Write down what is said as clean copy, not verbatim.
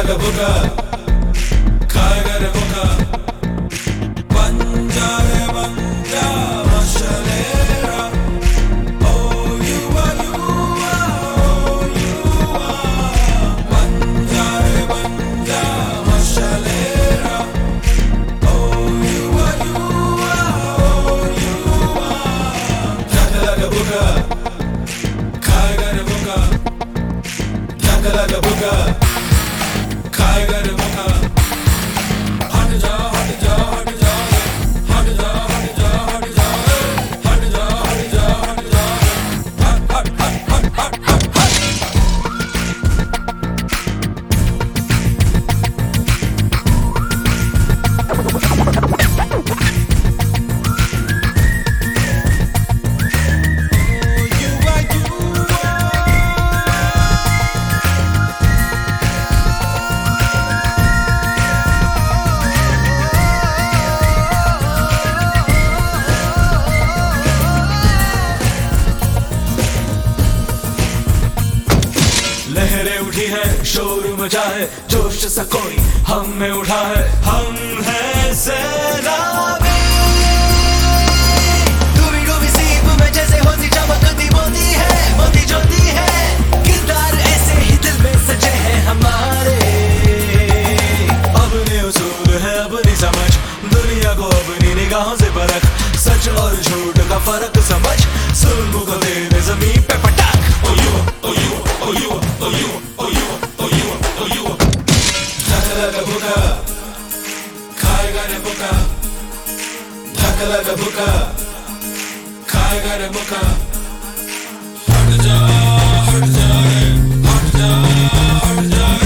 लगा भूखा खाएगा रे भूखा बंजा मशलेरा Oh you are बंजा मशलेरा Oh you are लगा भूखा खाएगा रे भूखा लगा भूखा खाएगा रे भूखा हट जा हट जा हट जा हट जा हट जा हट जा हट जा हट जा हट जा हट हट हट हट हट हट लहरें उठी है शोर मचा है जोश सा कोई हम में उठा है हम हैं सैलाबी डूबी डूबी सीप में जैसे होती चमकती मोती है मोती ज्योति है किरदार ऐसे ही दिल में सजे हैं हमारे अपने उसूल है अपनी समझ दुनिया को अपनी निगाहों से परख सच और झूठ का फर्क समझ जुल्म को दे दे जमीन पे पटक Oh you लगा भूखा खाएगा रे भूखा लगा भूखा खाएगा रे भूखा हट जा रे हट जा हट जा